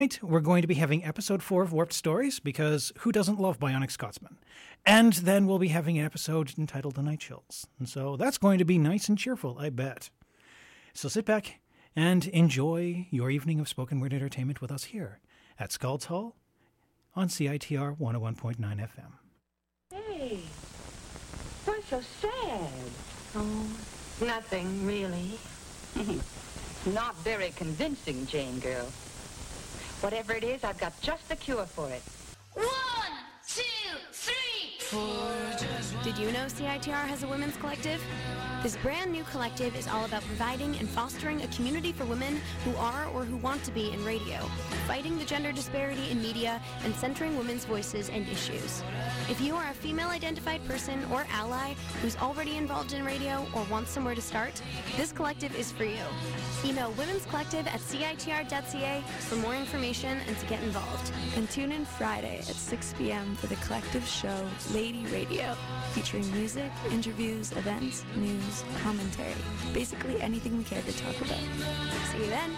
We're going to be having episode 4 of Warped Stories, because who doesn't love Bionic Scotsman? And then we'll be having an episode entitled The Night Chills. And so that's going to be nice and cheerful, I bet. So sit back and enjoy your evening of spoken word entertainment with us here at Scald's Hall on CITR 101.9 FM. Hey, what's so sad? Oh, nothing really. Not very convincing, Jane girl. Whatever it is, I've got just the cure for it. 1, 2, 3, 4. Did you know CITR has a women's collective? This brand new collective is all about providing and fostering a community for women who are or who want to be in radio, fighting the gender disparity in media, and centering women's voices and issues. If you are a female-identified person or ally who's already involved in radio or wants somewhere to start, this collective is for you. Email womenscollective@citr.ca for more information and to get involved. And tune in Friday at 6 p.m. for the collective show Lady Radio, featuring music, interviews, events, news, commentary, basically anything we care to talk about. See you then.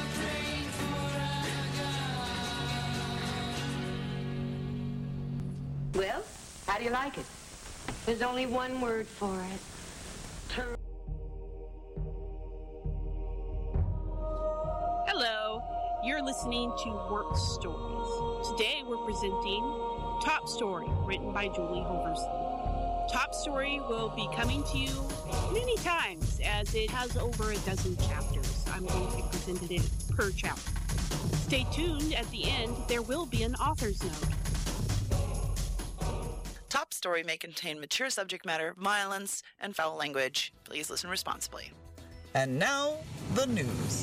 Well, how do you like it? There's only one word for it. Hello, you're listening to Work Stories. Today we're presenting Top Story, written by Julie Hoverson. Top Story will be coming to you many times, as it has over a dozen chapters. I'm going to be presented it per chapter. Stay tuned. At the end, there will be an author's note. Top Story may contain mature subject matter, violence, and foul language. Please listen responsibly. And now, the news.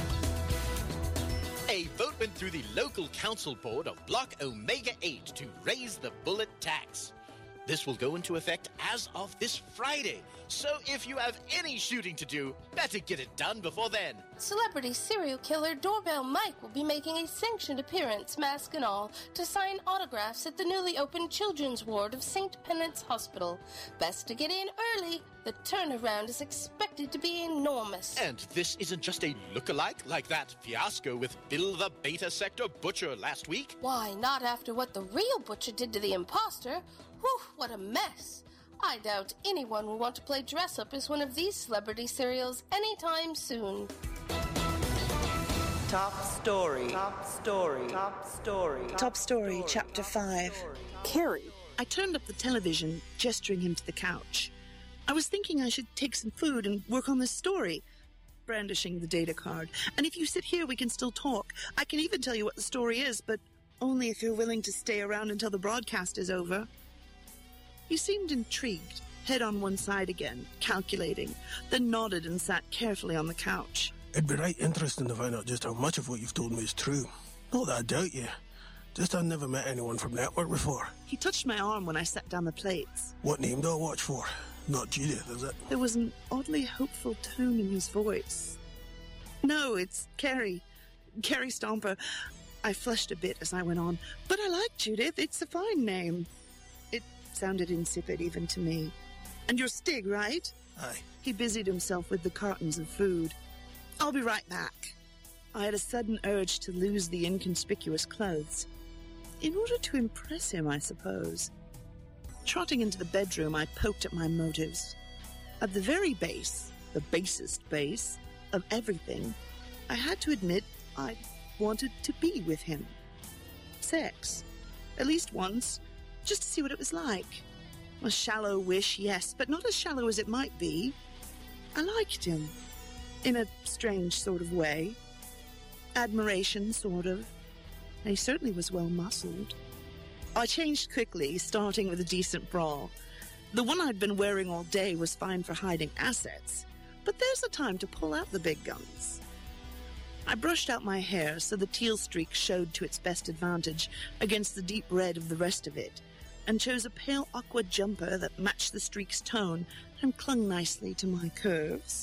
A vote went through the local council board of Block Omega 8 to raise the bullet tax. This will go into effect as of this Friday. So if you have any shooting to do, better get it done before then. Celebrity serial killer Doorbell Mike will be making a sanctioned appearance, mask and all, to sign autographs at the newly opened children's ward of St. Penance Hospital. Best to get in early. The turnaround is expected to be enormous. And this isn't just a look-alike like that fiasco with Bill the Beta Sector Butcher last week? Why, not after what the real Butcher did to the imposter. Whew, what a mess. I doubt anyone will want to play dress-up as one of these celebrity serials anytime soon. Top Story. Top Story. Top Story. Top Story, Chapter 5. Carrie. I turned up the television, gesturing him to the couch. I was thinking I should take some food and work on this story. Brandishing the data card. And if you sit here, we can still talk. I can even tell you what the story is, but only if you're willing to stay around until the broadcast is over. He seemed intrigued, head on one side again, calculating, then nodded and sat carefully on the couch. It'd be right interesting to find out just how much of what you've told me is true. Not that I doubt you. Just I've never met anyone from Network before. He touched my arm when I set down the plates. What name do I watch for? Not Judith, is it? There was an oddly hopeful tone in his voice. No, it's Carrie. Carrie Stomper. I flushed a bit as I went on. But I like Judith. It's a fine name. It sounded insipid even to me. And you're Stig, right? Aye. He busied himself with the cartons of food. I'll be right back. I had a sudden urge to lose the inconspicuous clothes. In order to impress him, I suppose. Trotting into the bedroom, I poked at my motives. At the very base, the basest base, of everything, I had to admit I wanted to be with him. Sex. At least once, just to see what it was like. A shallow wish, yes, but not as shallow as it might be. I liked him. In a strange sort of way. Admiration, sort of. And he certainly was well-muscled. I changed quickly, starting with a decent bra. The one I'd been wearing all day was fine for hiding assets, but there's a time to pull out the big guns. I brushed out my hair so the teal streak showed to its best advantage against the deep red of the rest of it, and chose a pale aqua jumper that matched the streak's tone and clung nicely to my curves.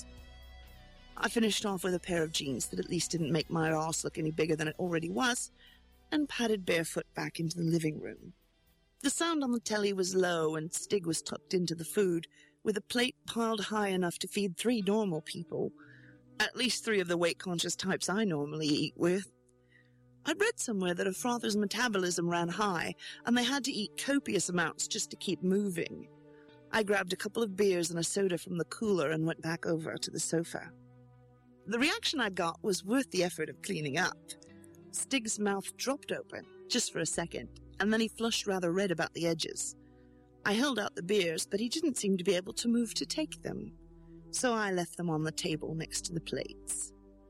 I finished off with a pair of jeans that at least didn't make my arse look any bigger than it already was, and padded barefoot back into the living room. The sound on the telly was low, and Stig was tucked into the food, with a plate piled high enough to feed 3 normal people, at least 3 of the weight-conscious types I normally eat with. I'd read somewhere that a frother's metabolism ran high, and they had to eat copious amounts just to keep moving. I grabbed a couple of beers and a soda from the cooler and went back over to the sofa. The reaction I got was worth the effort of cleaning up. Stig's mouth dropped open, just for a second, and then he flushed rather red about the edges. I held out the beers, but he didn't seem to be able to move to take them, so I left them on the table next to the plates.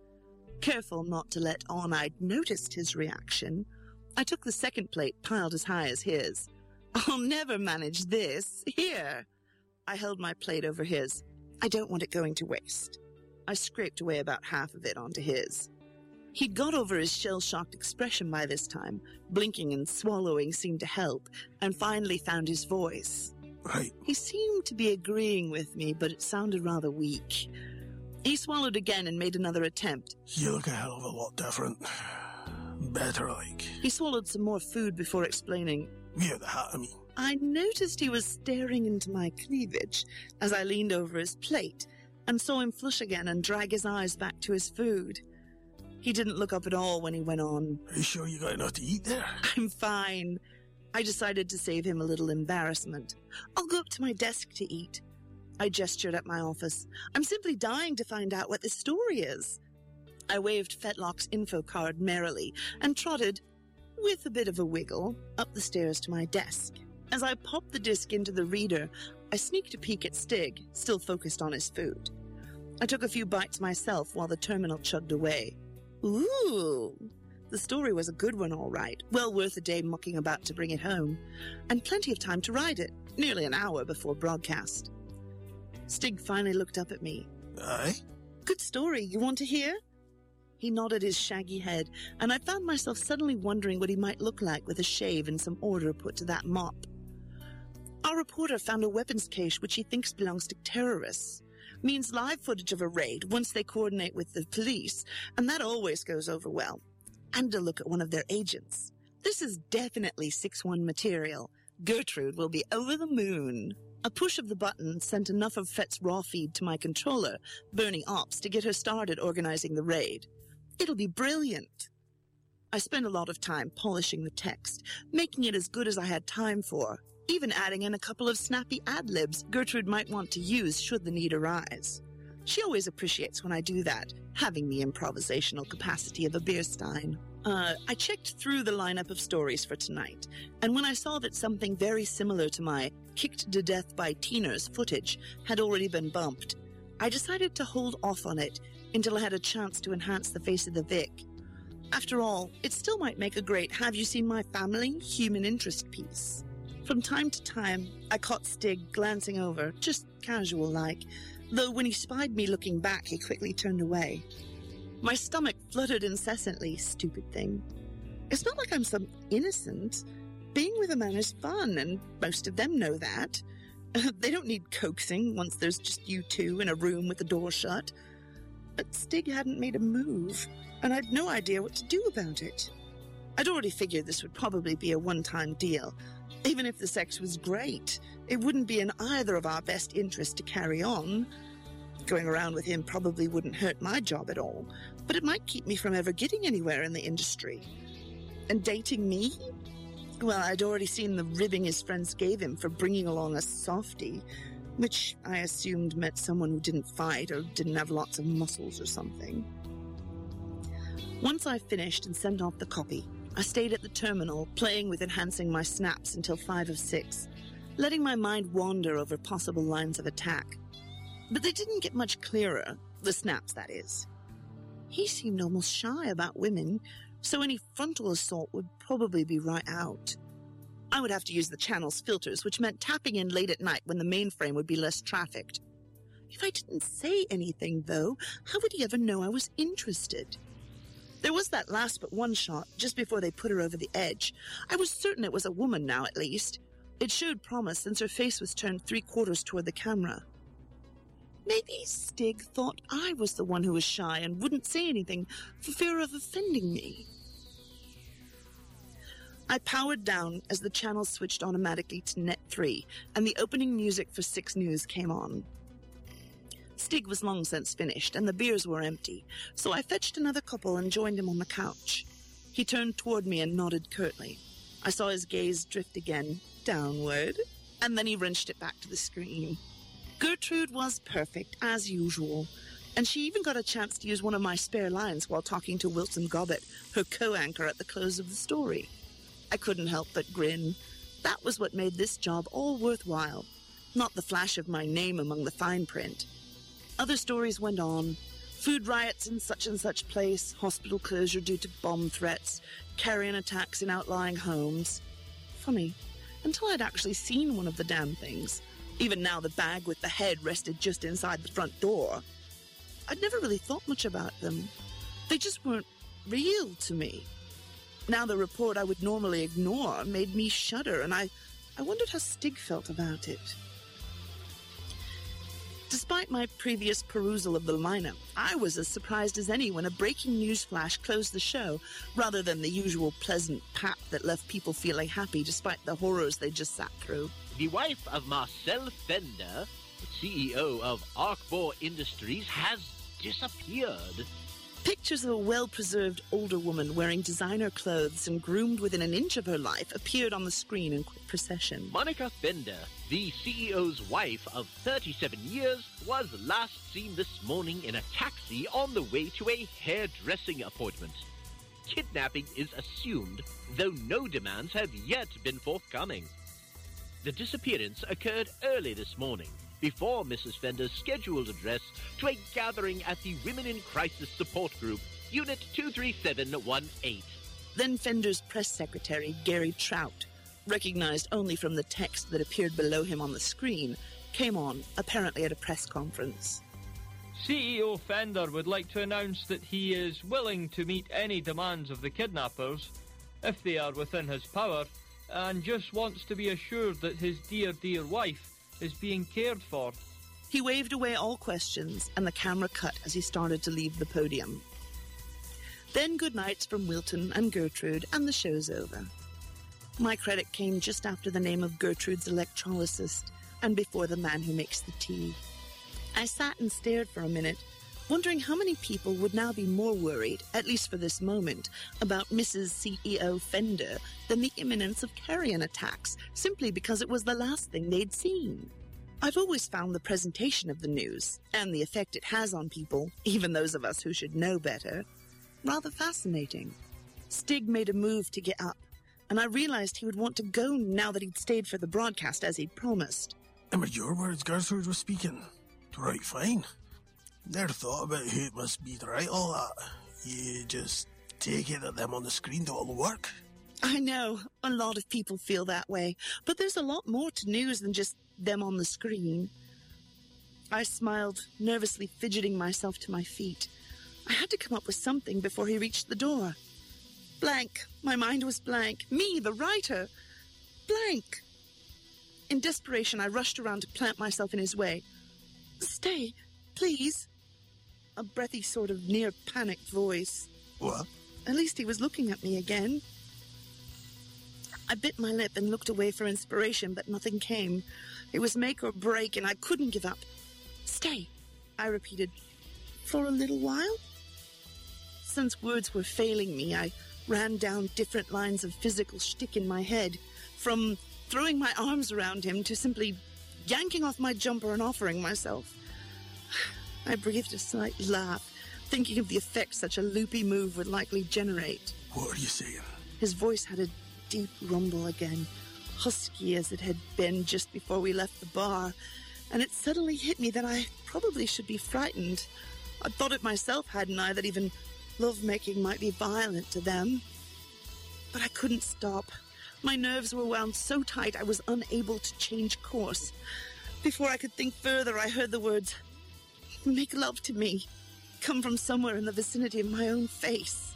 Careful not to let on I'd noticed his reaction, I took the second plate piled as high as his. "I'll never manage this. Here." I held my plate over his. "I don't want it going to waste." I scraped away about half of it onto his. He'd got over his shell-shocked expression by this time. Blinking and swallowing seemed to help, and finally found his voice. Right. He seemed to be agreeing with me, but it sounded rather weak. He swallowed again and made another attempt. You look a hell of a lot different. Better, like. He swallowed some more food before explaining. Yeah, the hat, I mean. I noticed he was staring into my cleavage as I leaned over his plate and saw him flush again and drag his eyes back to his food. He didn't look up at all when he went on. Are you sure you got enough to eat there? I'm fine. I decided to save him a little embarrassment. I'll go up to my desk to eat. I gestured at my office. I'm simply dying to find out what this story is. I waved Fetlock's info card merrily and trotted, with a bit of a wiggle, up the stairs to my desk. As I popped the disc into the reader, I sneaked a peek at Stig, still focused on his food. I took a few bites myself while the terminal chugged away. Ooh! The story was a good one, all right. Well worth a day mucking about to bring it home. And plenty of time to write it, nearly an hour before broadcast. Stig finally looked up at me. Aye? Good story. You want to hear? He nodded his shaggy head, and I found myself suddenly wondering what he might look like with a shave and some order put to that mop. Our reporter found a weapons cache which he thinks belongs to terrorists. Means live footage of a raid once they coordinate with the police, and that always goes over well. And a look at one of their agents. This is definitely 6-1 material. Gertrude will be over the moon. A push of the button sent enough of Fet's raw feed to my controller, Bernie Ops, to get her started organizing the raid. It'll be brilliant. I spent a lot of time polishing the text, making it as good as I had time for, even adding in a couple of snappy ad-libs Gertrude might want to use should the need arise. She always appreciates when I do that, having the improvisational capacity of a Bierstein. I checked through the lineup of stories for tonight, and when I saw that something very similar to my kicked to death by teeners footage had already been bumped, I decided to hold off on it until I had a chance to enhance the face of the Vic. After all, it still might make a great Have You Seen My Family human interest piece. From time to time, I caught Stig glancing over, just casual-like, though when he spied me looking back, he quickly turned away. My stomach fluttered incessantly, stupid thing. It's not like I'm some innocent. Being with a man is fun, and most of them know that. They don't need coaxing once there's just you two in a room with the door shut. But Stig hadn't made a move, and I'd no idea what to do about it. I'd already figured this would probably be a one-time deal. Even if the sex was great, it wouldn't be in either of our best interests to carry on. Going around with him probably wouldn't hurt my job at all, but it might keep me from ever getting anywhere in the industry. And dating me? Well, I'd already seen the ribbing his friends gave him for bringing along a softie, which I assumed meant someone who didn't fight or didn't have lots of muscles or something. Once I finished and sent off the copy, I stayed at the terminal, playing with enhancing my snaps until 5 of 6, letting my mind wander over possible lines of attack. But they didn't get much clearer, the snaps, that is. He seemed almost shy about women, so any frontal assault would probably be right out. I would have to use the channel's filters, which meant tapping in late at night when the mainframe would be less trafficked. If I didn't say anything, though, how would he ever know I was interested? There was that last but one shot, just before they put her over the edge. I was certain it was a woman now, at least. It showed promise since her face was turned 3/4 toward the camera. Maybe Stig thought I was the one who was shy and wouldn't say anything for fear of offending me. I powered down as the channel switched automatically to Net 3, and the opening music for 6 News came on. Stig was long since finished, and the beers were empty, so I fetched another couple and joined him on the couch. He turned toward me and nodded curtly. I saw his gaze drift again, downward, and then he wrenched it back to the screen. Gertrude was perfect, as usual, and she even got a chance to use one of my spare lines while talking to Wilton Gobbett, her co-anchor at the close of the story. I couldn't help but grin. That was what made this job all worthwhile, not the flash of my name among the fine print. Other stories went on. Food riots in such and such place, hospital closure due to bomb threats, carrion attacks in outlying homes. Funny, until I'd actually seen one of the damn things. Even now, the bag with the head rested just inside the front door. I'd never really thought much about them. They just weren't real to me. Now the report I would normally ignore made me shudder, and I wondered how Stig felt about it. Despite my previous perusal of the lineup, I was as surprised as any when a breaking news flash closed the show, rather than the usual pleasant pap that left people feeling happy despite the horrors they just sat through. The wife of Marcel Fender, the CEO of Arkbor Industries, has disappeared. Pictures of a well-preserved older woman wearing designer clothes and groomed within an inch of her life appeared on the screen in quick procession. Monica Fender, the CEO's wife of 37 years, was last seen this morning in a taxi on the way to a hairdressing appointment. Kidnapping is assumed, though no demands have yet been forthcoming. The disappearance occurred early this morning, before Mrs. Fender's scheduled address to a gathering at the Women in Crisis Support Group, Unit 23718. Then Fender's press secretary, Gary Trout, recognized only from the text that appeared below him on the screen, came on, apparently at a press conference. CEO Fender would like to announce that he is willing to meet any demands of the kidnappers, if they are within his power, and just wants to be assured that his dear, dear wife is being cared for. He waved away all questions, and the camera cut as he started to leave the podium. Then good nights from Wilton and Gertrude, and the show's over. My credit came just after the name of Gertrude's electrolyst, and before the man who makes the tea. I sat and stared for a minute, wondering how many people would now be more worried, at least for this moment, about Mrs. CEO Fender than the imminence of carrion attacks, simply because it was the last thing they'd seen. I've always found the presentation of the news, and the effect it has on people, even those of us who should know better, rather fascinating. Stig made a move to get up, and I realized he would want to go now that he'd stayed for the broadcast as he'd promised. And with your words, Gertrude was speaking. Right, fine. Never thought about who it must be to write all that. You just take it that them on the screen do all the work. I know, a lot of people feel that way, but there's a lot more to news than just them on the screen. I smiled, nervously fidgeting myself to my feet. I had to come up with something before he reached the door. Blank. My mind was blank. Me, the writer. Blank. In desperation, I rushed around to plant myself in his way. Stay, please. A breathy sort of near-panicked voice. What? At least he was looking at me again. I bit my lip and looked away for inspiration, but nothing came. It was make or break, and I couldn't give up. Stay, I repeated. For a little while? Since words were failing me, I ran down different lines of physical shtick in my head, from throwing my arms around him to simply yanking off my jumper and offering myself. I breathed a slight laugh, thinking of the effect such a loopy move would likely generate. What are you saying? His voice had a deep rumble again, husky as it had been just before we left the bar, and it suddenly hit me that I probably should be frightened. I'd thought it myself, hadn't I, that even love-making might be violent to them. But I couldn't stop. My nerves were wound so tight I was unable to change course. Before I could think further, I heard the words, "Make love to me," come from somewhere in the vicinity of my own face.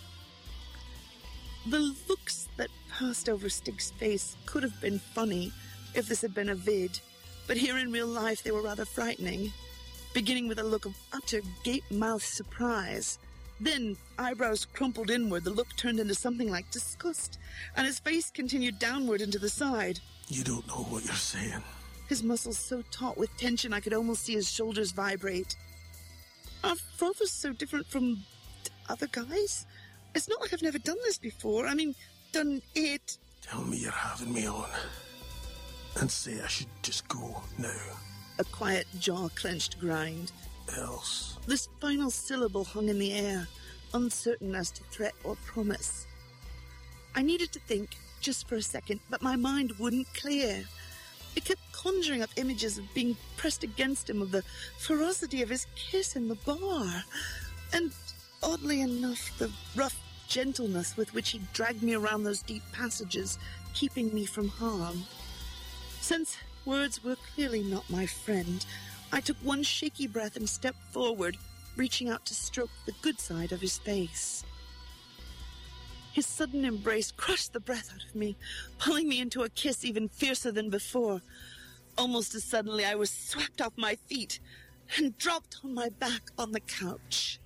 The looks that passed over Stig's face could have been funny if this had been a vid, but here in real life they were rather frightening, beginning with a look of utter gape-mouthed surprise. Then, eyebrows crumpled inward, the look turned into something like disgust, and his face continued downward into the side. You don't know what you're saying. His muscles so taut with tension I could almost see his shoulders vibrate. Our father's so different from other guys. It's not like I've never done this before. I mean, done it. Tell me you're having me on. And say I should just go now. A quiet jaw-clenched grind. Else. This final syllable hung in the air, uncertain as to threat or promise. I needed to think, just for a second, but my mind wouldn't clear. It kept conjuring up images of being pressed against him, of the ferocity of his kiss in the bar, and, oddly enough, the rough gentleness with which he dragged me around those deep passages, keeping me from harm. Since words were clearly not my friend, I took one shaky breath and stepped forward, reaching out to stroke the good side of his face. His sudden embrace crushed the breath out of me, pulling me into a kiss even fiercer than before. Almost as suddenly, I was swept off my feet and dropped on my back on the couch.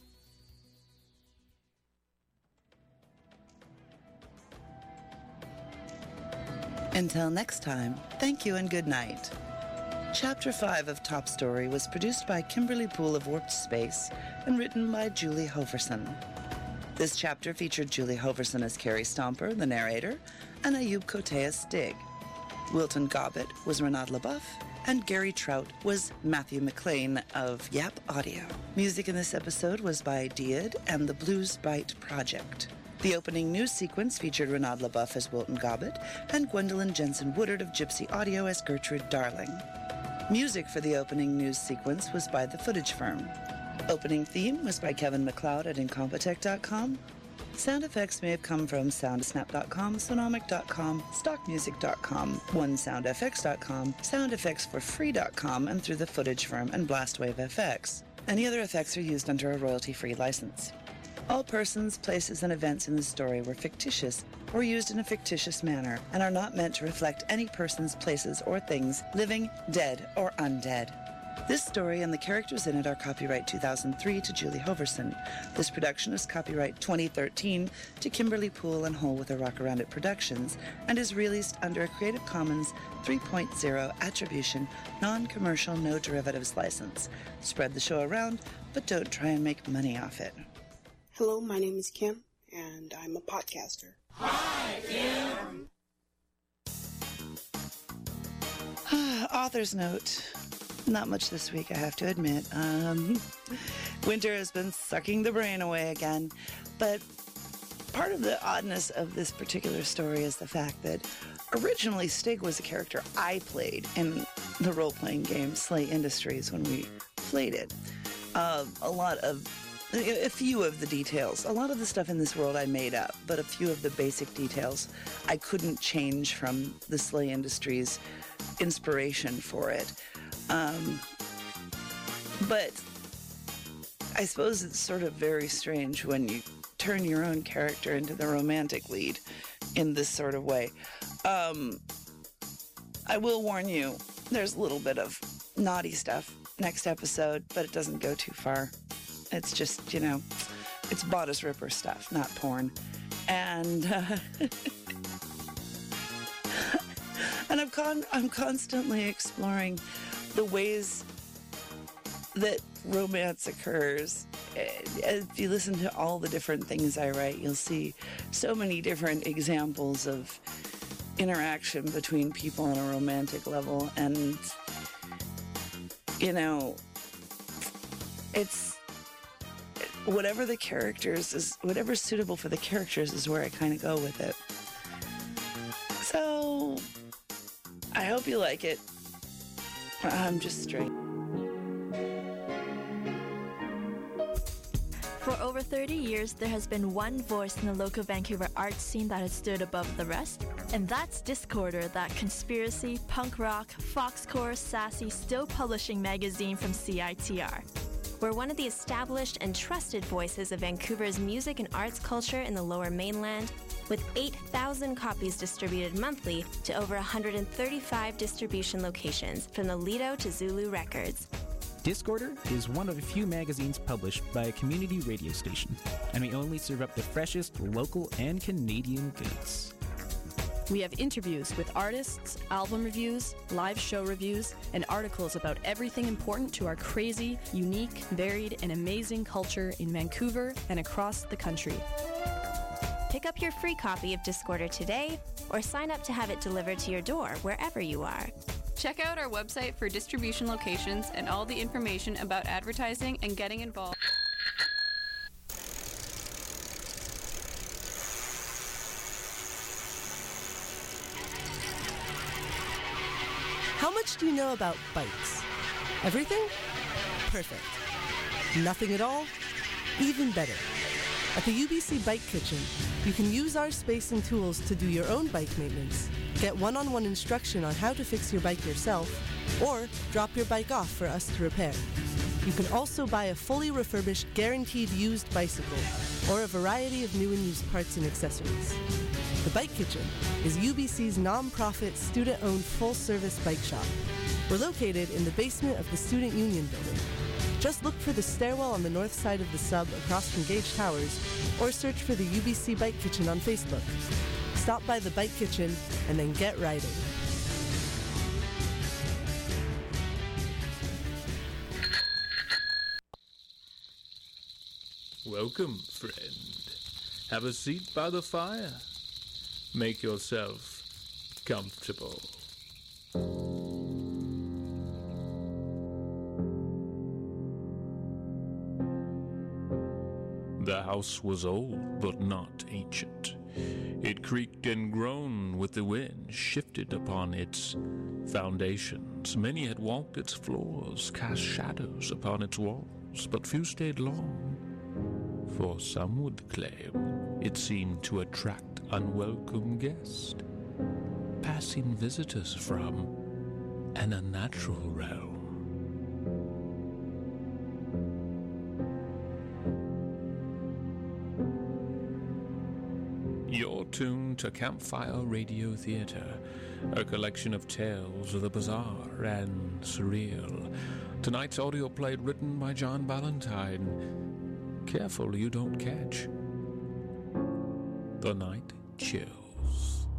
Until next time, thank you and good night. Chapter 5 of Top Story was produced by Kimberly Poole of Warped Space and written by Julie Hoverson. This chapter featured Julie Hoverson as Carrie Stomper, the narrator, and Ayub Kote as Stig. Wilton Gobbett was Renaud LaBeouf, and Gary Trout was Matthew McLean of Yap Audio. Music in this episode was by Diad and the Blues Bite Project. The opening news sequence featured Renaud LaBeouf as Wilton Gobbett and Gwendolyn Jensen Woodard of Gypsy Audio as Gertrude Darling. Music for the opening news sequence was by The Footage Firm. Opening theme was by Kevin MacLeod at Incompetech.com. Sound effects may have come from Soundsnap.com, Sonomic.com, StockMusic.com, OneSoundFX.com, SoundEffectsForFree.com, and through The Footage Firm and Blastwave FX. Any other effects are used under a royalty-free license. All persons, places, and events in the story were fictitious or used in a fictitious manner and are not meant to reflect any persons, places, or things, living, dead, or undead. This story and the characters in it are copyright 2003 to Julie Hoverson. This production is copyright 2013 to Kimberly Poole and Hole with a Rock Around It Productions and is released under a Creative Commons 3.0 Attribution, Non-Commercial, No Derivatives license. Spread the show around, but don't try and make money off it. Hello, my name is Kim, and I'm a podcaster. Hi, Kim! Author's note. Not much this week, I have to admit. Winter has been sucking the brain away again, but part of the oddness of this particular story is the fact that originally Stig was a character I played in the role-playing game Slay Industries when we played it. A few of the details. A lot of the stuff in this world I made up, but a few of the basic details I couldn't change from the Slay Industries inspiration for it. But I suppose it's sort of very strange when you turn your own character into the romantic lead in this sort of way. I will warn you, there's a little bit of naughty stuff next episode, but it doesn't go too far. It's just, it's bodice ripper stuff, not porn. And and I'm constantly exploring the ways that romance occurs. If you listen to all the different things I write, you'll see so many different examples of interaction between people on a romantic level. And, it's whatever's suitable for the characters is where I kind of go with it. So, I hope you like it. I'm just straight. For over 30 years, there has been one voice in the local Vancouver art scene that has stood above the rest, and that's Discorder, that conspiracy, punk rock, foxcore, sassy, still publishing magazine from CITR. We're one of the established and trusted voices of Vancouver's music and arts culture in the Lower Mainland, with 8,000 copies distributed monthly to over 135 distribution locations, from the Lido to Zulu Records. Discorder is one of a few magazines published by a community radio station, and we only serve up the freshest local and Canadian goods. We have interviews with artists, album reviews, live show reviews, and articles about everything important to our crazy, unique, varied, and amazing culture in Vancouver and across the country. Pick up your free copy of Discorder today, or sign up to have it delivered to your door wherever you are. Check out our website for distribution locations and all the information about advertising and getting involved. How much do you know about bikes? Everything? Perfect. Nothing at all? Even better. At the UBC Bike Kitchen, you can use our space and tools to do your own bike maintenance, get one-on-one instruction on how to fix your bike yourself, or drop your bike off for us to repair. You can also buy a fully refurbished, guaranteed used bicycle, or a variety of new and used parts and accessories. The Bike Kitchen is UBC's non-profit, student-owned, full-service bike shop. We're located in the basement of the Student Union building. Just look for the stairwell on the north side of the sub across from Gage Towers, or search for the UBC Bike Kitchen on Facebook. Stop by the Bike Kitchen and then get riding. Welcome, friend. Have a seat by the fire. Make yourself comfortable. The house was old, but not ancient. It creaked and groaned with the wind, shifted upon its foundations. Many had walked its floors, cast shadows upon its walls, but few stayed long. For some would claim it seemed to attract unwelcome guests, passing visitors from an unnatural realm. You're tuned to Campfire Radio Theatre, a collection of tales of the bizarre and surreal. Tonight's audio play written by John Ballantyne. Careful you don't catch the night chills.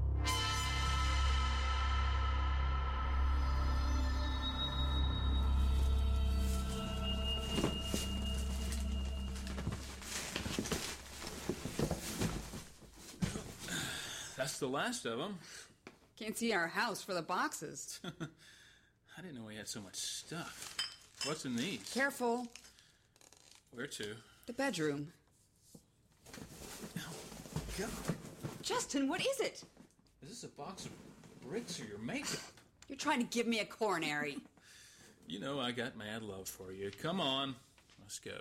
That's the last of them. Can't see our house for the boxes. I didn't know we had so much stuff. What's in these? Careful. Where to? The bedroom. Oh, God. Justin, what is it? Is this a box of bricks or your makeup? You're trying to give me a coronary. You know I got mad love for you. Come on. Let's go.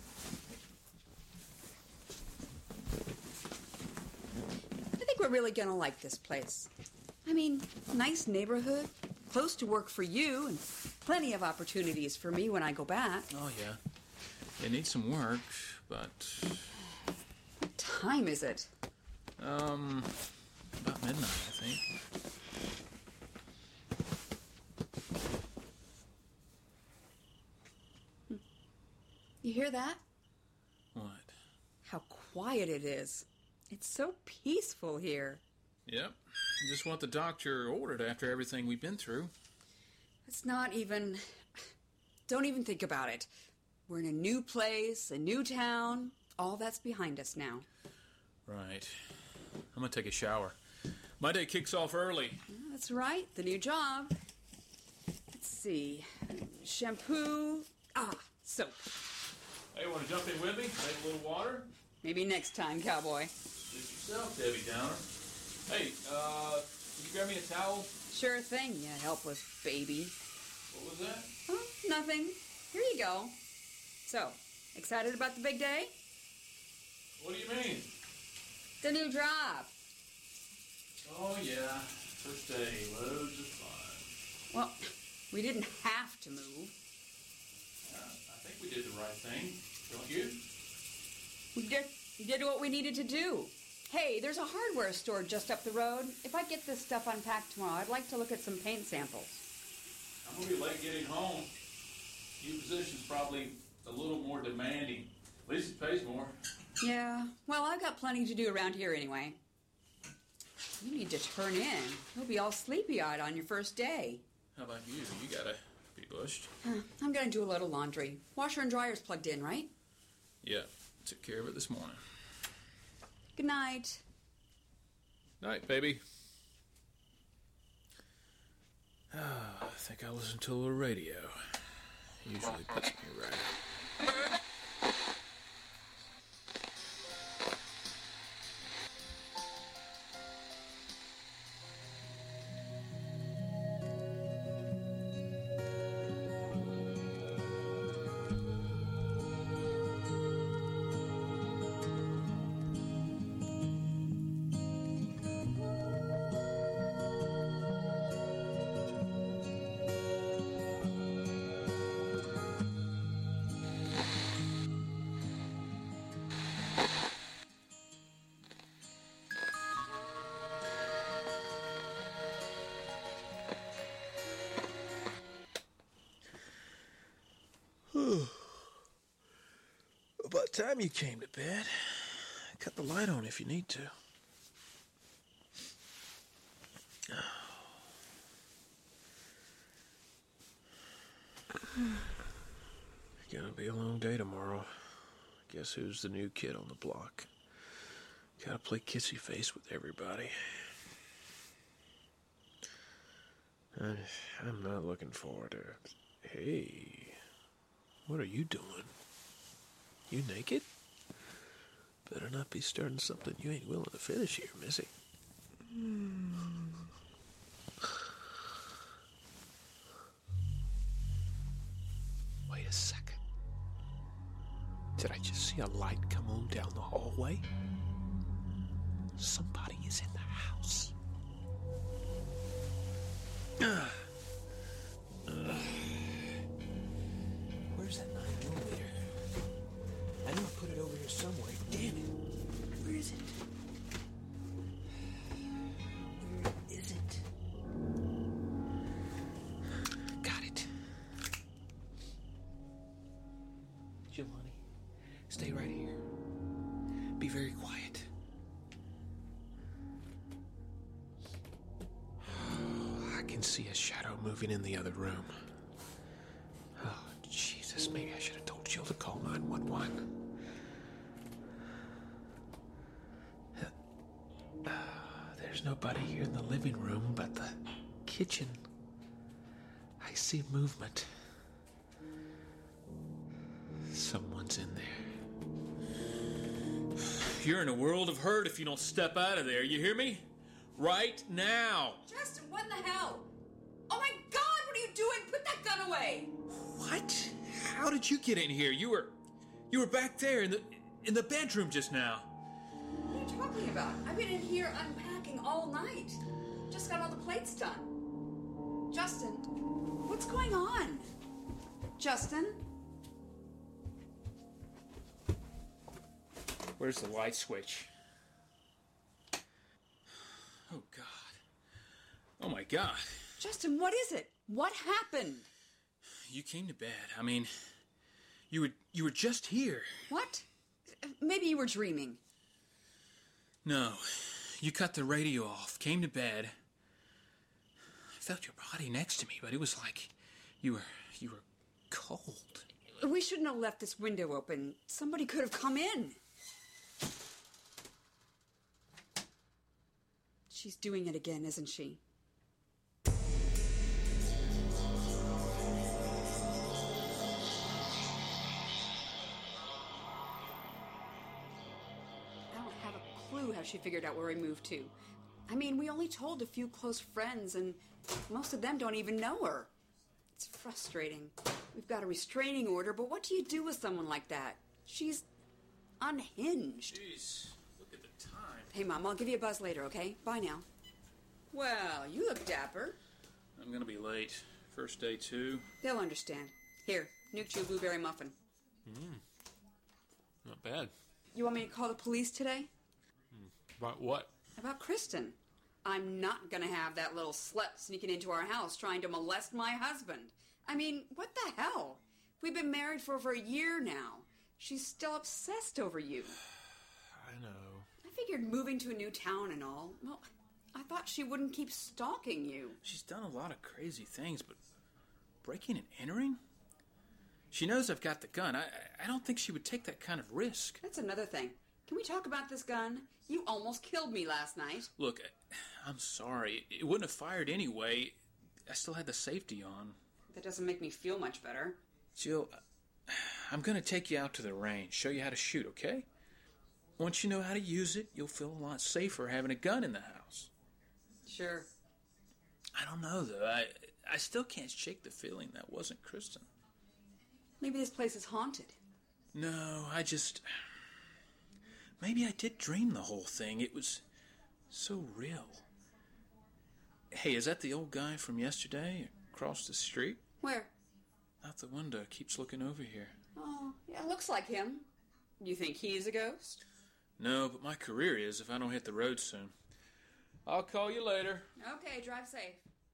I think we're really gonna like this place. I mean, nice neighborhood, close to work for you, and plenty of opportunities for me when I go back. Oh, yeah. It needs some work, but... What time is it? About midnight, I think. You hear that? What? How quiet it is. It's so peaceful here. Yep. Just what the doctor ordered after everything we've been through. It's not even... Don't even think about it. We're in a new place, a new town. All that's behind us now. Right. I'm gonna take a shower. My day kicks off early. That's right, the new job. Let's see. Shampoo. Soap. Hey, wanna jump in with me? Take a little water? Maybe next time, cowboy. Suit yourself, Debbie Downer. Hey, can you grab me a towel? Sure thing, you helpless baby. What was that? Oh, nothing. Here you go. So, excited about the big day? What do you mean? The new job. Oh, yeah. First day, loads of fun. Well, we didn't have to move. Yeah, I think we did the right thing, don't you? We did what we needed to do. Hey, there's a hardware store just up the road. If I get this stuff unpacked tomorrow, I'd like to look at some paint samples. I'm gonna be late getting home. New position's probably a little more demanding. At least it pays more. Yeah, well, I've got plenty to do around here anyway. You need to turn in. You'll be all sleepy-eyed on your first day. How about you? You gotta be bushed. I'm gonna do a load of laundry. Washer and dryer's plugged in, right? Yeah, took care of it this morning. Good night. Night, baby. I think I'll listen to a little radio. Usually puts me right. About time you came to bed. Cut the light on if you need to. Gonna be a long day tomorrow. Guess who's the new kid on the block? Gotta play kissy face with everybody. I'm not looking forward to it. Hey, what are you doing? You naked? Better not be starting something you ain't willing to finish here, Missy. Wait a second. Did I just see a light come on down the hallway? Somebody is in the house. Where's that 9mm? I knew I put it over here somewhere. Damn it. Where is it? Where is it? Got it. Jelani, stay right here. Be very quiet. I can see a shadow moving in the other room. Oh, Jesus, maybe I should have told Jill to call 911. There's nobody here in the living room but the kitchen. I see movement. Someone's in there. You're in a world of hurt if you don't step out of there, you hear me? Right now! Justin, what in the hell? Oh my God, what are you doing? Put that gun away! What? How did you get in here? You were back there in the bedroom just now. What are you talking about? I've been in here unpacking all night. Just got all the plates done. Justin, what's going on? Justin? Where's the light switch? Oh, God. Oh, my God. Justin, what is it? What happened? You came to bed. I mean, you were just here. What? Maybe you were dreaming. No. You cut the radio off, came to bed. I felt your body next to me, but it was like you were cold. We shouldn't have left this window open. Somebody could have come in. She's doing it again, isn't she? I don't have a clue how she figured out where we moved to. I mean, we only told a few close friends, and most of them don't even know her. It's frustrating. We've got a restraining order, but what do you do with someone like that? She's unhinged. Jeez, look at the time. Hey, Mom, I'll give you a buzz later, okay? Bye now. Well, you look dapper. I'm gonna be late. First day, too. They'll understand. Here, nuke you a blueberry muffin. Not bad. You want me to call the police today? About what? About Kristen. I'm not gonna have that little slut sneaking into our house trying to molest my husband. I mean, what the hell? We've been married for over a year now. She's still obsessed over you. I know. I figured moving to a new town and all. Well, I thought she wouldn't keep stalking you. She's done a lot of crazy things, but breaking and entering? She knows I've got the gun. I don't think she would take that kind of risk. That's another thing. Can we talk about this gun? You almost killed me last night. Look, I'm sorry. It wouldn't have fired anyway. I still had the safety on. That doesn't make me feel much better. Jill, I'm going to take you out to the range, show you how to shoot, okay? Once you know how to use it, you'll feel a lot safer having a gun in the house. Sure. I don't know, though. I still can't shake the feeling that wasn't Kristen. Maybe this place is haunted. No, maybe I did dream the whole thing. It was so real. Hey, is that the old guy from yesterday across the street? Where? Out the window. Keeps looking over here. Oh, yeah, looks like him. You think he's a ghost? No, but my career is if I don't hit the road soon. I'll call you later. Okay, drive safe.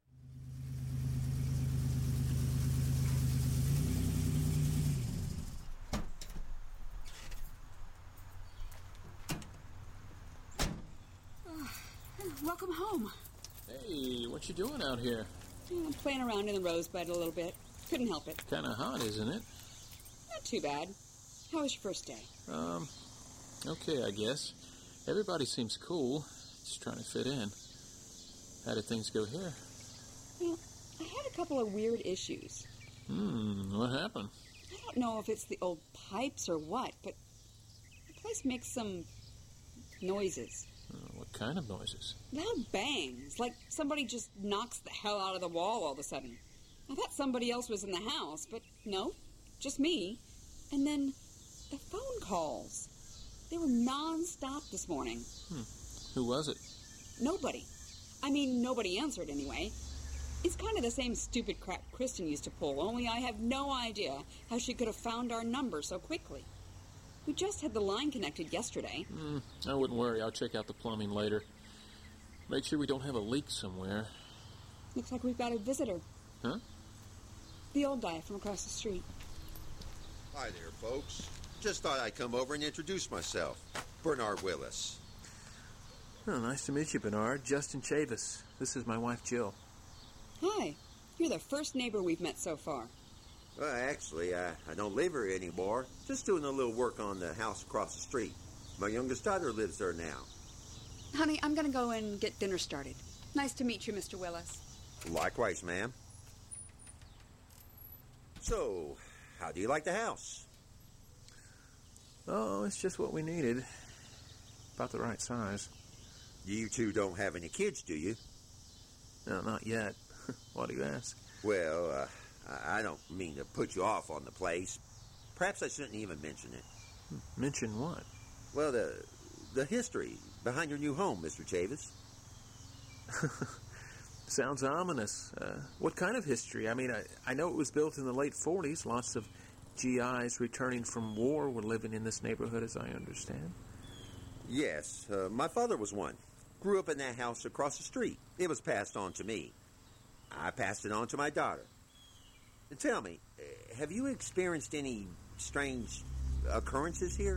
Welcome home. Hey, what you doing out here? I'm playing around in the rosebud a little bit. Couldn't help it. Kinda hot, isn't it? Not too bad. How was your first day? Okay, I guess. Everybody seems cool. Just trying to fit in. How did things go here? Well, I had a couple of weird issues. What happened? I don't know if it's the old pipes or what, but the place makes some noises. What kind of noises? Loud bangs, like somebody just knocks the hell out of the wall all of a sudden. I thought somebody else was in the house, but no, just me. And then the phone calls. They were non-stop this morning. Who was it? Nobody. I mean, nobody answered anyway. It's kind of the same stupid crap Kristen used to pull, only I have no idea how she could have found our number so quickly. We just had the line connected yesterday. I wouldn't worry. I'll check out the plumbing later. Make sure we don't have a leak somewhere. Looks like we've got a visitor. Huh? The old guy from across the street. Hi there, folks. Just thought I'd come over and introduce myself. Bernard Willis. Oh, nice to meet you, Bernard. Justin Chavis. This is my wife, Jill. Hi. You're the first neighbor we've met so far. Well, actually, I don't live here anymore. Just doing a little work on the house across the street. My youngest daughter lives there now. Honey, I'm going to go and get dinner started. Nice to meet you, Mr. Willis. Likewise, ma'am. So, how do you like the house? Oh, it's just what we needed. About the right size. You two don't have any kids, do you? No, not yet. Why do you ask? Well, I don't mean to put you off on the place. Perhaps I shouldn't even mention it. Mention what? Well, the history behind your new home, Mr. Chavis. Sounds ominous. What kind of history? I mean, I know it was built in the late 40s. Lots of GIs returning from war were living in this neighborhood, as I understand. Yes, my father was one. Grew up in that house across the street. It was passed on to me. I passed it on to my daughter. And tell me, have you experienced any strange occurrences here?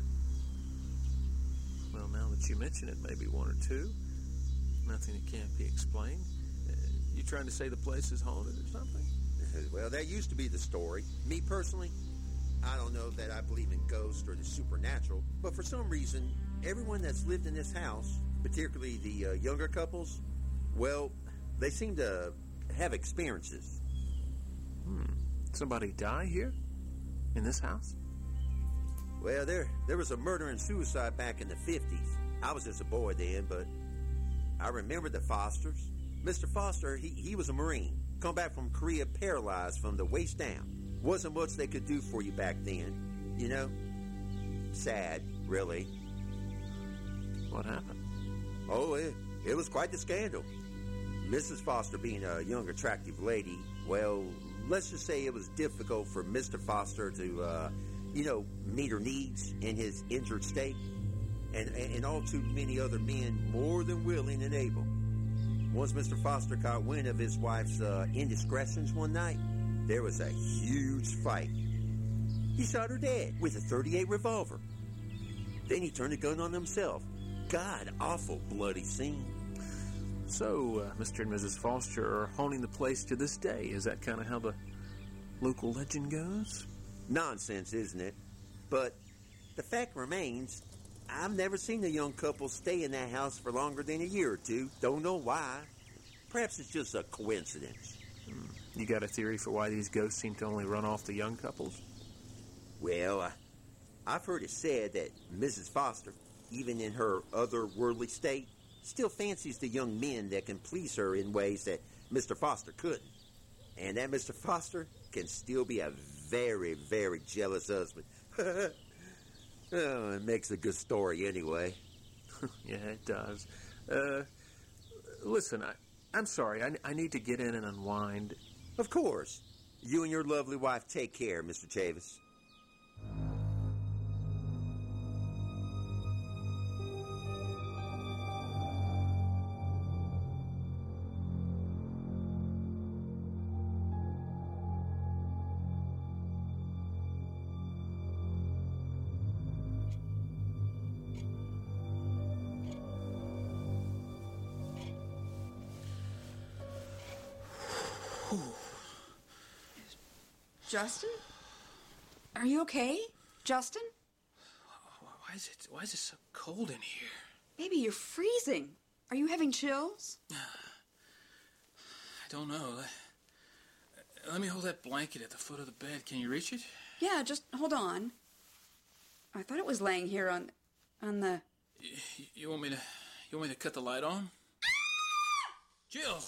Well, now that you mention it, maybe one or two. Nothing that can't be explained. You trying to say the place is haunted or something? Well, that used to be the story. Me personally, I don't know that I believe in ghosts or the supernatural, but for some reason, everyone that's lived in this house, particularly the younger couples, well, they seem to have experiences. Somebody die here? In this house? Well, there was a murder and suicide back in the 50s. I was just a boy then, but I remember the Fosters. Mr. Foster, he was a Marine. Come back from Korea paralyzed from the waist down. Wasn't much they could do for you back then. You know? Sad, really. What happened? Oh, it was quite the scandal. Mrs. Foster being a young, attractive lady, well, let's just say it was difficult for Mr. Foster to, meet her needs in his injured state. And all too many other men more than willing and able. Once Mr. Foster caught wind of his wife's indiscretions one night, there was a huge fight. He shot her dead with a .38 revolver. Then he turned the gun on himself. God, awful bloody scene. So, Mr. and Mrs. Foster are haunting the place to this day. Is that kind of how the local legend goes? Nonsense, isn't it? But the fact remains, I've never seen a young couple stay in that house for longer than a year or two. Don't know why. Perhaps it's just a coincidence. You got a theory for why these ghosts seem to only run off the young couples? Well, I've heard it said that Mrs. Foster, even in her otherworldly state, still fancies the young men that can please her in ways that Mr. Foster couldn't. And that Mr. Foster can still be a very, very jealous husband. Oh, it makes a good story anyway. Yeah, it does. Listen, I'm sorry. I need to get in and unwind. Of course. You and your lovely wife take care, Mr. Chavis. Justin? Are you okay? Justin? Why is it so cold in here? Baby, you're freezing. Are you having chills? I don't know. Let me hold that blanket at the foot of the bed. Can you reach it? Yeah, just hold on. I thought it was laying here on the... You want me to cut the light on? Jill!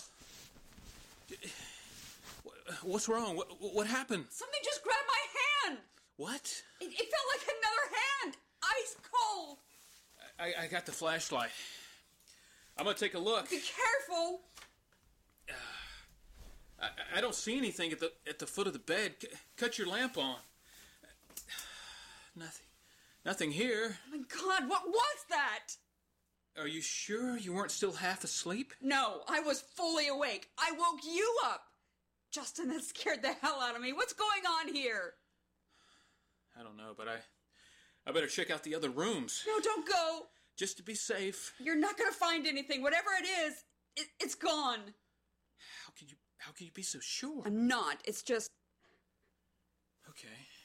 What's wrong? What happened? Something just grabbed my hand! What? It felt like another hand! Ice cold! I got the flashlight. I'm gonna take a look. Be careful! I don't see anything at the foot of the bed. Cut your lamp on. Nothing here. Oh my God, what was that? Are you sure you weren't still half asleep? No, I was fully awake. I woke you up. Justin, that scared the hell out of me. What's going on here? I don't know, but I better check out the other rooms. No, don't go. Just to be safe. You're not going to find anything. Whatever it is, it's gone. How can you be so sure? I'm not. It's just... Okay.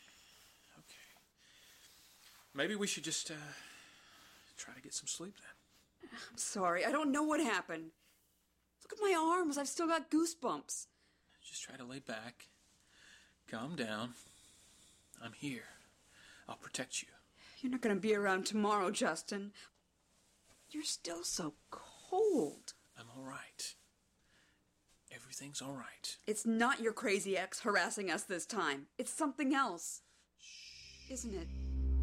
Maybe we should just try to get some sleep then. I'm sorry. I don't know what happened. Look at my arms. I've still got goosebumps. Just try to lay back. Calm down. I'm here. I'll protect you. You're not going to be around tomorrow, Justin. You're still so cold. I'm all right. Everything's all right. It's not your crazy ex harassing us this time. It's something else. Shh. Isn't it?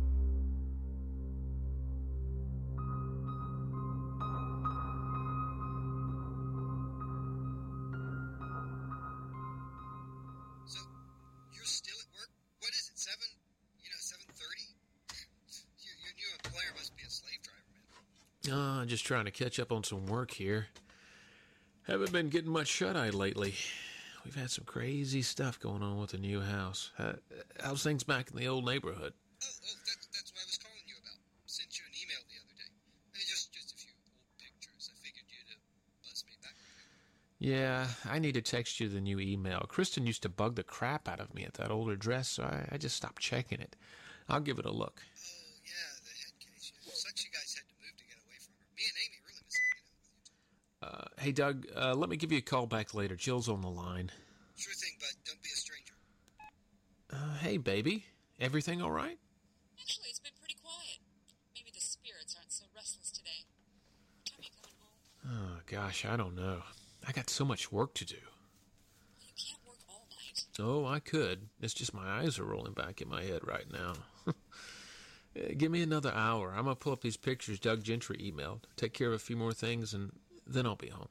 You're still at work? What is it, 7:30? Your new employer must be a slave driver, man. Just trying to catch up on some work here. Haven't been getting much shut-eye lately. We've had some crazy stuff going on with the new house. How's things back in the old neighborhood? That's what I was calling you about. Sent you an email the other day. I mean, just a few old pictures. I figured you'd buzz me back. Yeah, I need to text you the new email. Kristen used to bug the crap out of me at that old address, so I just stopped checking it. I'll give it a look. Oh, yeah, the head case. Yeah. Sucks you guys had to move to get away from her. Me and Amy really miss hanging out with you two. Hey, Doug, let me give you a call back later. Jill's on the line. Sure thing, bud. Don't be a stranger. Hey, baby. Everything all right? Actually, it's been pretty quiet. Maybe the spirits aren't so restless today. What time are you coming home? Oh, gosh, I don't know. I got so much work to do. Well, you can't work all night. Oh, I could. It's just my eyes are rolling back in my head right now. Give me another hour. I'm going to pull up these pictures Doug Gentry emailed, take care of a few more things, and then I'll be home.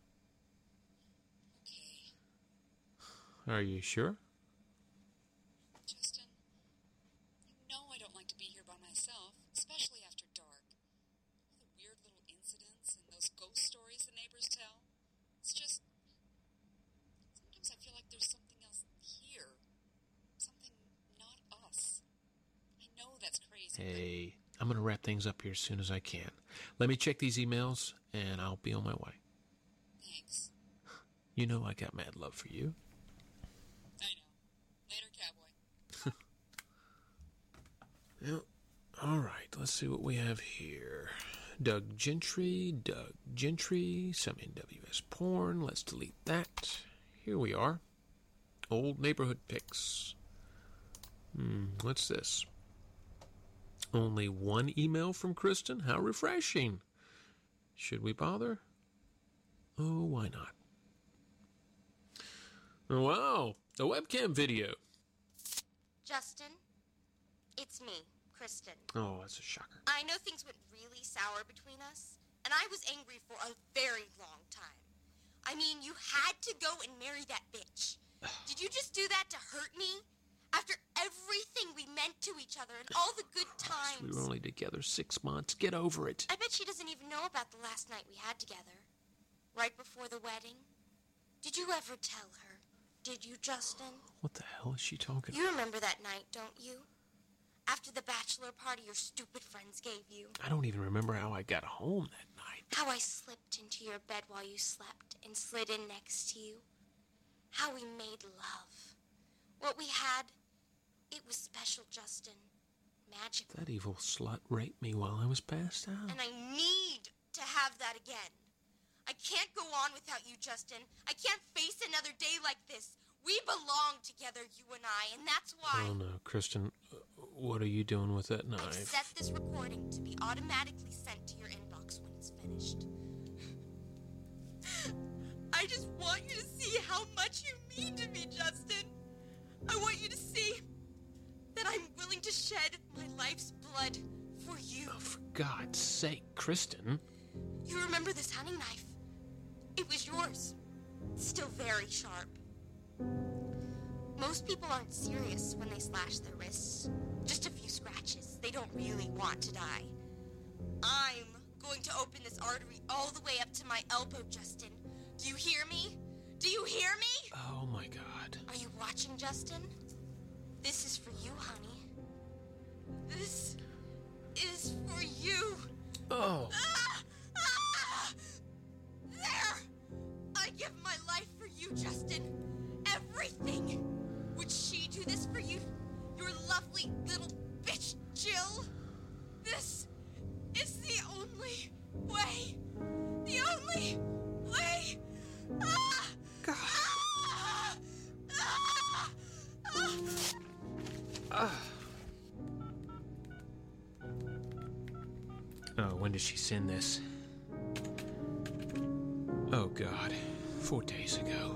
Okay. Are you sure? Justin, you know I don't like to be here by myself, especially after dark. All the weird little incidents and those ghost stories the neighbors tell. It's just... Sometimes I feel like there's something else here. Something not us. I know that's crazy. Hey, I'm going to wrap things up here as soon as I can. Let me check these emails, and I'll be on my way. Thanks. You know I got mad love for you. I know. Later, cowboy. Well, all right, let's see what we have here. Doug Gentry, some NWS porn. Let's delete that. Here we are. Old neighborhood pics. What's this? Only one email from Kristen? How refreshing. Should we bother? Oh, why not? Wow, a webcam video. Justin, it's me, Kristen. Oh, that's a shocker. I know things went really sour between us, and I was angry for a very long time. I mean, you had to go and marry that bitch. Did you just do that to hurt me? After everything we meant to each other and all the good times. We were only together 6 months. Get over it. I bet she doesn't even know about the last night we had together. Right before the wedding. Did you ever tell her? Did you, Justin? What the hell is she talking You remember that night, don't you? After the bachelor party your stupid friends gave you. I don't even remember how I got home that night. How I slipped into your bed while you slept and slid in next to you. How we made love. What we had, it was special, Justin. Magical. That evil slut raped me while I was passed out. And I need to have that again. I can't go on without you, Justin. I can't face another day like this. We belong together, you and I, and that's why... Oh, no, Kristen, what are you doing with that knife? I've set this recording to be automatically sent to your inbox when it's finished. I just want you to see how much you mean to me, Justin. I want you to see that I'm willing to shed my life's blood for you. Oh, for God's sake, Kristen. You remember this hunting knife? It was yours. Still very sharp. Most people aren't serious when they slash their wrists. Just a few scratches. They don't really want to die. I'm going to open this artery all the way up to my elbow, Justin. Do you hear me? Do you hear me? Oh, my God. Are you watching, Justin? This is for you, honey. This is for you. Oh. There! I give my life for you, Justin. Everything. Would she do this for you, your lovely little bitch, Jill? This is the only way. The only way. God. Oh, when did she send this? Oh, God. 4 days ago.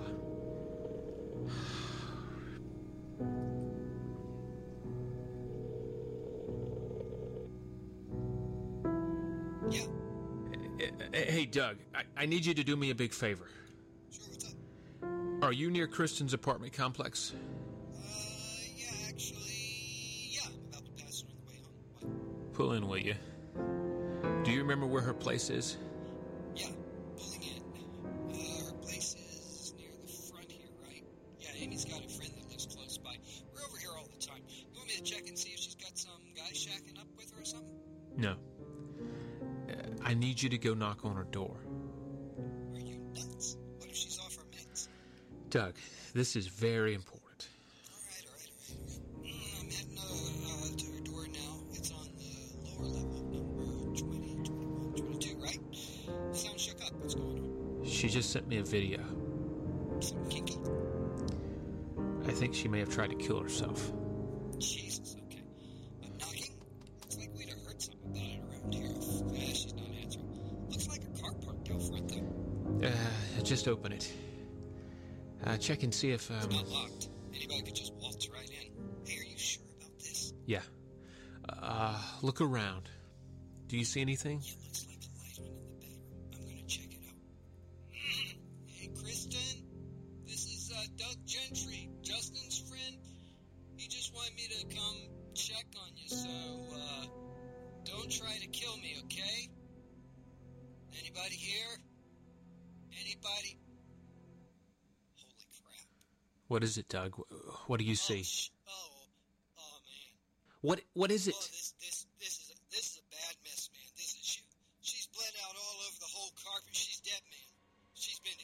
Yeah. Hey, Doug, I need you to do me a big favor. Sure, what's up? Are you near Kristen's apartment complex? Yeah, actually, yeah, I'm about to pass it on the way home. What? Pull in, will you? Do you remember where her place is? Yeah, pulling in. Her place is near the front here, right? Yeah, Amy's got a friend that lives close by. We're over here all the time. You want me to check and see if she's got some guy shacking up with her or something? No. I need you to go knock on her door. Are you nuts? What if she's off her meds? Doug, this is very important. All right. I'm heading to her door now. It's on the lower level, number 20, 21, 22, right? You sound shook up. What's going on? She just sent me a video. Something kinky? I think she may have tried to kill herself. Jesus, okay. I'm knocking. Looks like we'd have heard something about it around here. She's not answering. Looks like a car parked out front there. Just open it. Check and see if, It's not locked. Anybody could just waltz right in. Hey, are you sure about this? Yeah. Look around. Do you see anything? Yeah, looks like a light on in the bedroom. I'm gonna check it out. Hey, Kristen. This is, Doug Gentry, Justin's friend. He just wanted me to come check on you, so, don't try to kill me, okay? Anybody here? Anybody? Holy crap. What is it, Doug? What do you see? Oh, man. What is it? Oh, this is a bad mess, man. This is you. She's bled out all over the whole carpet. She's dead, man. She's been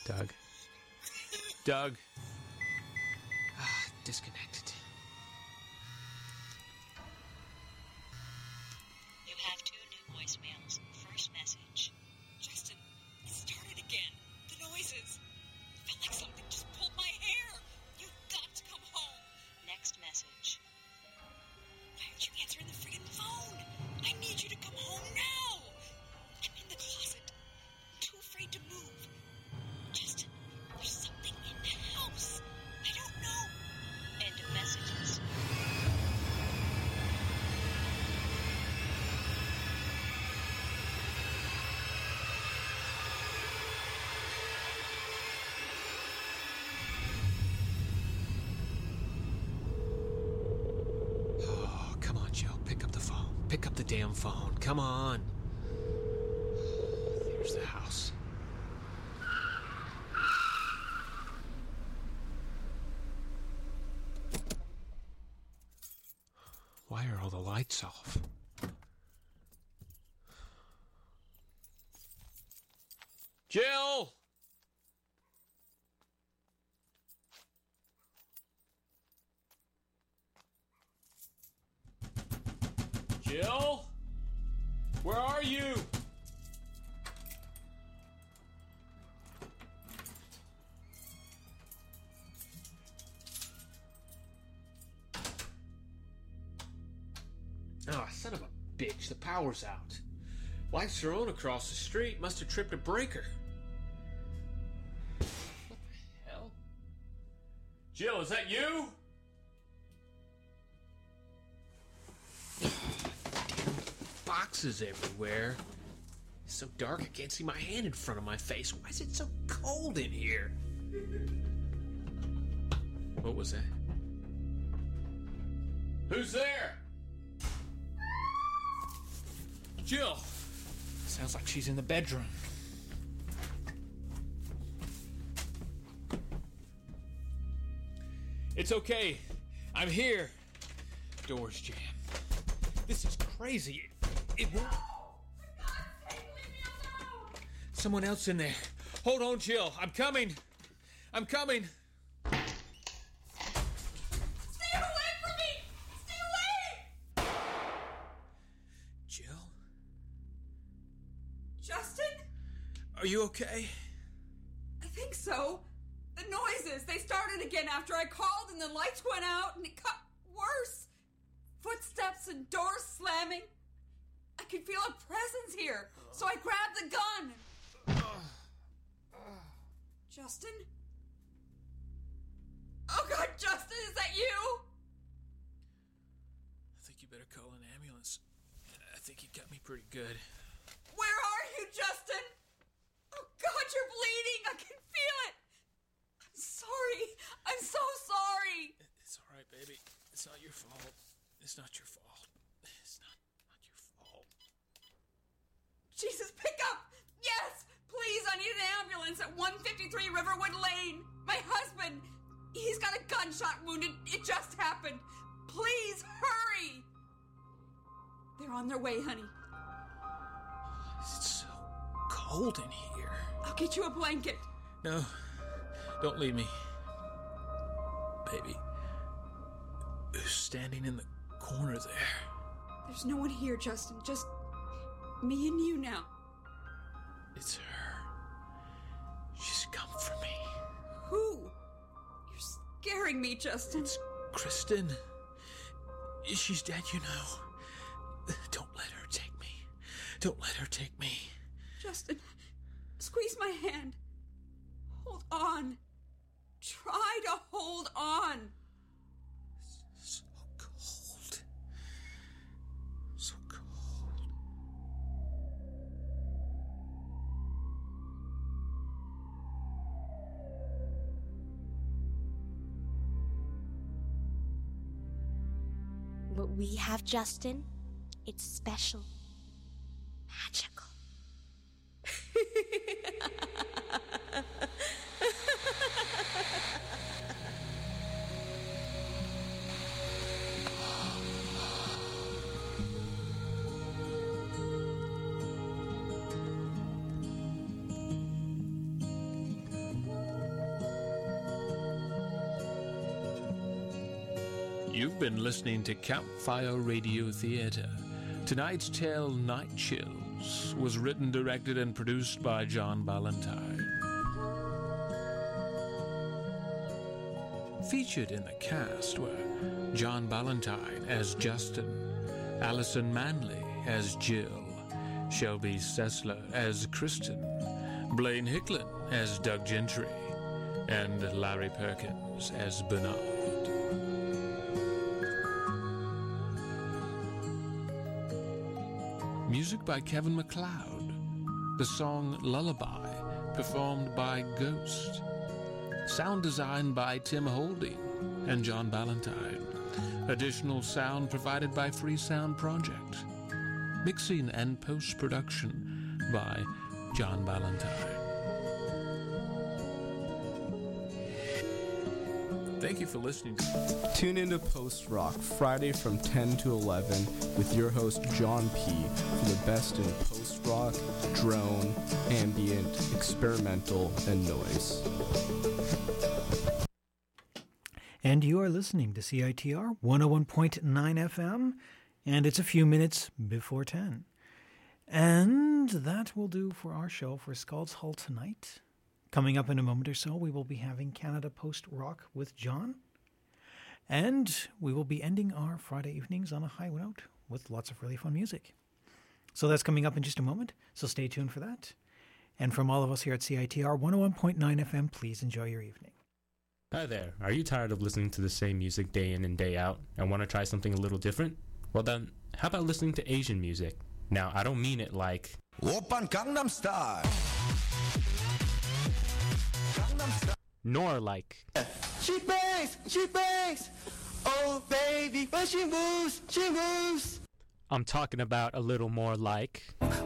Doug. Doug. Disconnected. You have 2 new voicemails. First message. Justin, it started again. The noises. It felt like something just pulled my hair. You've got to come home. Next message. Why aren't you answering the friggin' phone? I need you to come home now. I'm in the closet. I'm too afraid to move. Justin, there's something in the house. I don't know. End of messages. Oh, come on, Jill. Pick up the phone. Pick up the damn phone. Come on. There's the house. Why are all the lights off? Jill! Jill? Where are you? Oh, son of a bitch, the power's out. Lights are on across the street. Must have tripped a breaker. What the hell? Jill, is that you? Boxes everywhere. It's so dark I can't see my hand in front of my face. Why is it so cold in here? What was that? Who's there? Jill! Sounds like she's in the bedroom. It's okay. I'm here. Door's jammed. This is crazy. It won't... Someone else in there. Hold on, Jill. I'm coming. I'm coming. Stay away from me! Stay away! Jill? Justin? Are you okay? I think so. The noises, they started again after I called and the lights went out and it got worse. Footsteps and doors slamming. I could feel a presence here, so I grabbed the gun. Justin? Oh God, Justin, is that you? I think you better call an ambulance. I think he got me pretty good. Where are you, Justin? Oh God, you're bleeding. I can feel it. I'm sorry. I'm so sorry. It's all right, baby. It's not your fault. It's not your fault. It's not your fault. Jesus, pick up! Yes! Please, I need an ambulance at 153 Riverwood Lane. My husband, he's got a gunshot wound. It just happened. Please, hurry! They're on their way, honey. It's so cold in here. I'll get you a blanket. No, don't leave me. Baby, who's standing in the corner there? There's no one here, Justin. Just me and you now. It's her. She's come for me. Who? You're scaring me, Justin. It's Kristen. She's dead, you know. Don't let her take me. Don't let her take me. Justin, squeeze my hand. Hold on. Try to hold on. So cold. So cold. What we have, Justin, it's special. Magical. You've been listening to Campfire Radio Theater. Tonight's tale, Night Chills, was written, directed, and produced by John Ballantyne. Featured in the cast were John Ballantyne as Justin, Allison Manley as Jill, Shelby Sessler as Kristen, Blaine Hicklin as Doug Gentry, and Larry Perkins as Bernard. Music by Kevin MacLeod. The song Lullaby, performed by Ghost. Sound design by Tim Holding and John Ballantyne. Additional sound provided by Free Sound Project. Mixing and post-production by John Ballantyne. Thank you for listening. Tune into Post Rock Friday from 10 to 11 with your host John P. for the best in post rock, drone, ambient, experimental, and noise. And you are listening to CITR 101.9 FM, and it's a few minutes before 10. And that will do for our show for Scald's Hull tonight. Coming up in a moment or so, we will be having Canada Post Rock with John. And we will be ending our Friday evenings on a high note with lots of really fun music. So that's coming up in just a moment, so stay tuned for that. And from all of us here at CITR 101.9 FM, please enjoy your evening. Hi there. Are you tired of listening to the same music day in and day out and want to try something a little different? Well then, how about listening to Asian music? Now, I don't mean it like Oppan Gangnam Style, nor like she bangs, oh baby, but she moves. I'm talking about a little more like